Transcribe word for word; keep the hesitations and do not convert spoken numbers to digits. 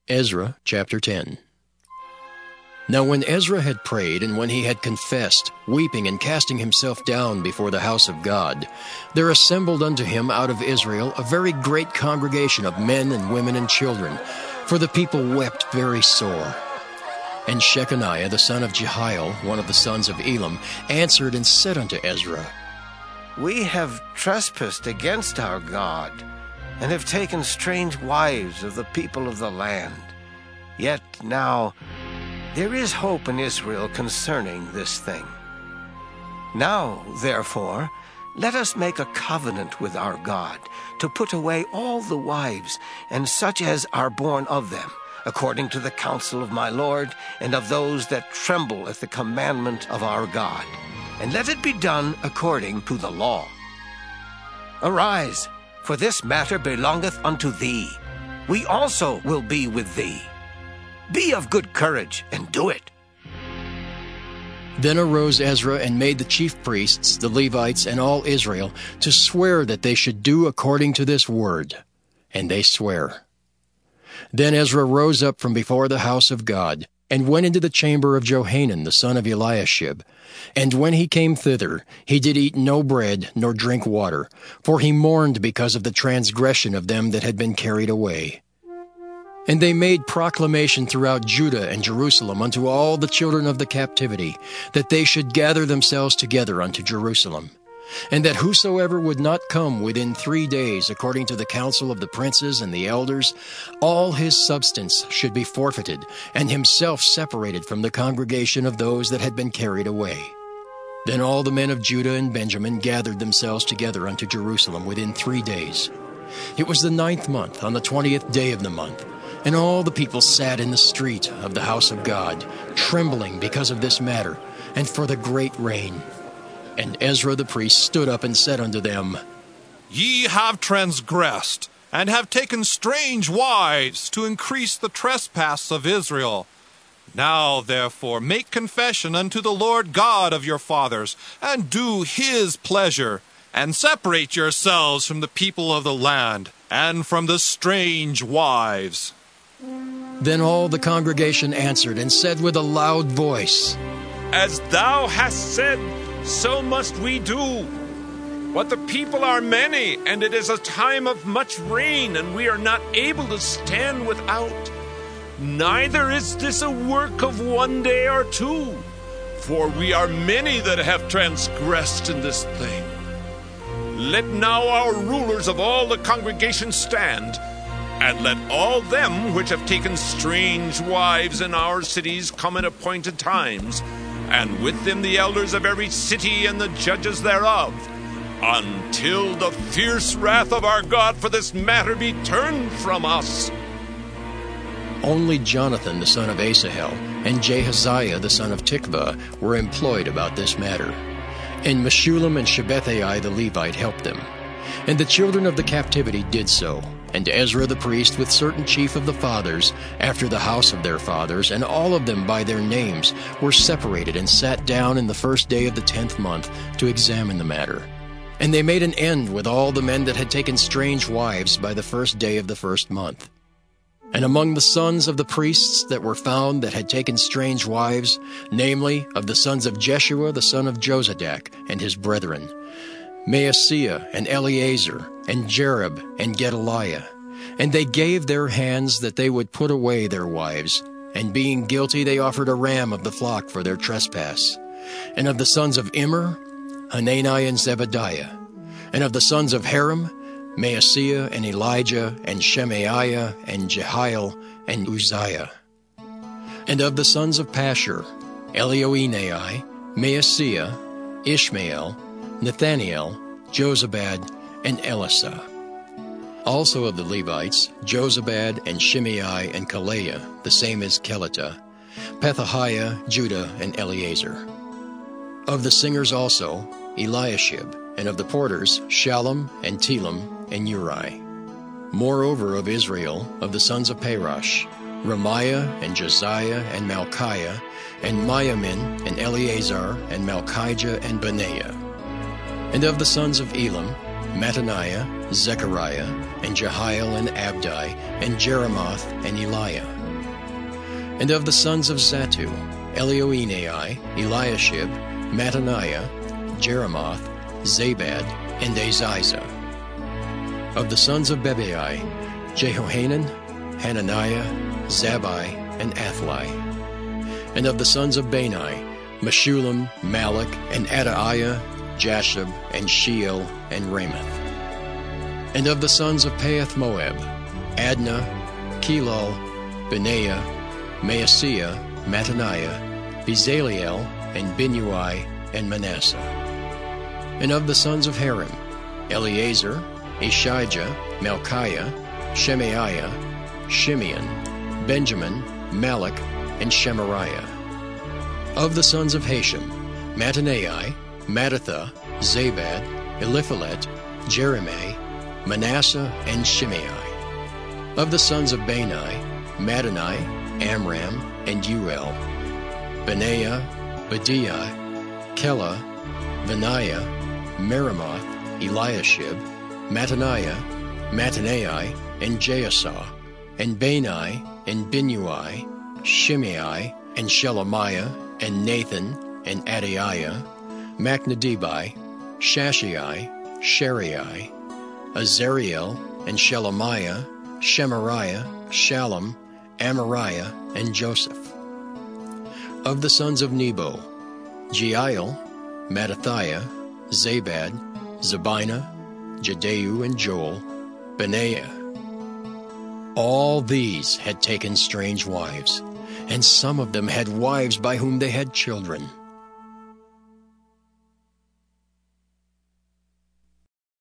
Ezra chapter ten. Now when Ezra had prayed, and when he had confessed, weeping and casting himself down before the house of God, there assembled unto him out of Israel a very great congregation of men and women and children, for the people wept very sore. And Shechaniah the son of Jehiel, one of the sons of Elam, answered and said unto Ezra, We have trespassed against our God, and have taken strange wives of the people of the land. Yet now there is hope in Israel concerning this thing. Now, therefore, let us make a covenant with our God, to put away all the wives, and such as are born of them, according to the counsel of my Lord, and of those that tremble at the commandment of our God. And let it be done according to the law. Arise, for this matter belongeth unto thee. We also will be with thee. Be of good courage, and do it. Then arose Ezra and made the chief priests, the Levites, and all Israel to swear that they should do according to this word. And they swear. Then Ezra rose up from before the house of God, and went into the chamber of Johanan the son of Eliashib. And when he came thither, he did eat no bread, nor drink water, for he mourned because of the transgression of them that had been carried away. And they made proclamation throughout Judah and Jerusalem unto all the children of the captivity, that they should gather themselves together unto Jerusalem, and that whosoever would not come within three days, according to the counsel of the princes and the elders, all his substance should be forfeited, and himself separated from the congregation of those that had been carried away. Then all the men of Judah and Benjamin gathered themselves together unto Jerusalem within three days. It was the ninth month, on the twentieth day of the month. And all the people sat in the street of the house of God, trembling because of this matter, and for the great rain. And Ezra the priest stood up and said unto them, Ye have transgressed, and have taken strange wives, to increase the trespass of Israel. Now, therefore, make confession unto the Lord God of your fathers, and do his pleasure, and separate yourselves from the people of the land, and from the strange wives. Then all the congregation answered and said with a loud voice, As thou hast said, so must we do. But the people are many, and it is a time of much rain, and we are not able to stand without. Neither is this a work of one day or two, for we are many that have transgressed in this thing. Let now our rulers of all the congregation stand, and let all them which have taken strange wives in our cities come at appointed times, and with them the elders of every city and the judges thereof, until the fierce wrath of our God for this matter be turned from us. Only Jonathan the son of Asahel and Jehaziah the son of Tikvah were employed about this matter. And Meshullam and Shabbethai the Levite helped them. And the children of the captivity did so. And Ezra the priest with certain chief of the fathers, after the house of their fathers, and all of them by their names, were separated and sat down in the first day of the tenth month to examine the matter. And they made an end with all the men that had taken strange wives by the first day of the first month. And among the sons of the priests that were found that had taken strange wives, namely, of the sons of Jeshua the son of Jozadak and his brethren, Maaseiah and Eleazar, and Jerib and Gedaliah. And they gave their hands that they would put away their wives, and being guilty they offered a ram of the flock for their trespass. And of the sons of Immer, Hanani and Zebadiah. And of the sons of Harim, Maaseiah and Elijah, and Shemaiah, and Jehiel, and Uzziah. And of the sons of Pashur, Elioenai, Maaseiah, Ishmael, Nathaniel, Jozabad, and Elisah. Also of the Levites, Jozabad, and Shimei, and Kaleah, the same as Kelita, Pethahiah, Judah, and Eleazar. Of the singers also, Eliashib, and of the porters, Shallum, and Telem, and Uri. Moreover of Israel, of the sons of Parosh, Ramiah, and Josiah, and Malchiah, and Miamin, and Eleazar, and Malchijah, and Benaiah. And of the sons of Elam, Mattaniah, Zechariah, and Jehiel and Abdi, and Jeremoth and Eliah. And of the sons of Zatu, Elioenai, Eliashib, Mattaniah, Jeremoth, Zabad, and Aziza. Of the sons of Bebai, Jehohanan, Hananiah, Zabai, and Athli. And of the sons of Bani, Meshullam, Malach, and Adaiah, Jashub, and Sheel, and Ramoth. And of the sons of Pahath Moab, Adnah, Kelal, Benaiah, Maaseiah, Mattaniah, Bezaliel, and Binui, and Manasseh. And of the sons of Harim, Eleazar, Ishijah, Malchiah, Shemaiah, Shimeon, Benjamin, Malach, and Shemariah. Of the sons of Hashem, Mattanai, Mattatha, Zabad, Eliphalet, Jeremiah, Manasseh, and Shimei. Of the sons of Bani, Mattani, Amram, and Uel, Benaiah, Badiah, Kela, Benaiah, Meremoth, Eliashib, Mattaniah, Mattanai, and Jaasah, and Bani, and Binui, Shimei, and Shelemiah, and Nathan, and Adaiah, Machnadibai, Shashai, Sharai, Azariel, and Shelemiah, Shemariah, Shallum, Amariah, and Joseph. Of the sons of Nebo, Jeiel, Mattathiah, Zabad, Zabina, Jadeu, and Joel, Benaiah. All these had taken strange wives, and some of them had wives by whom they had children.